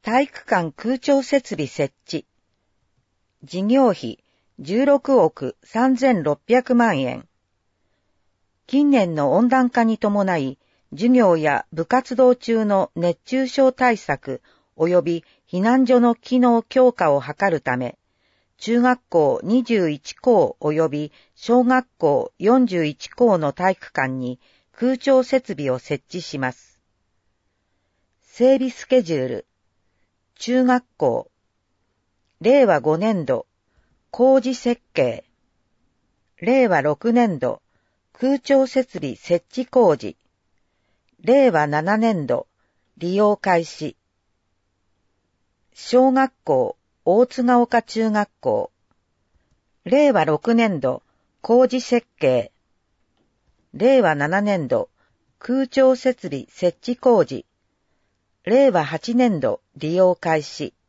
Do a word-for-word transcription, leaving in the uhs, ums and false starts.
体育館空調設備設置。事業費じゅうろくおくさんぜんろっぴゃくまんえん。近年の温暖化に伴い、授業や部活動中の熱中症対策及び避難所の機能強化を図るため、中学校にじゅういちこう及び小学校よんじゅういちこうの体育館に空調設備を設置します。整備スケジュール。中学校。れいわごねんど、工事設計。れいわろくねんど、空調設備設置工事。れいわななねんど、利用開始。小学校、大津ヶ丘中学校。れいわろくねんど、工事設計。れいわななねんど、空調設備設置工事。れいわはちねんど、利用開始。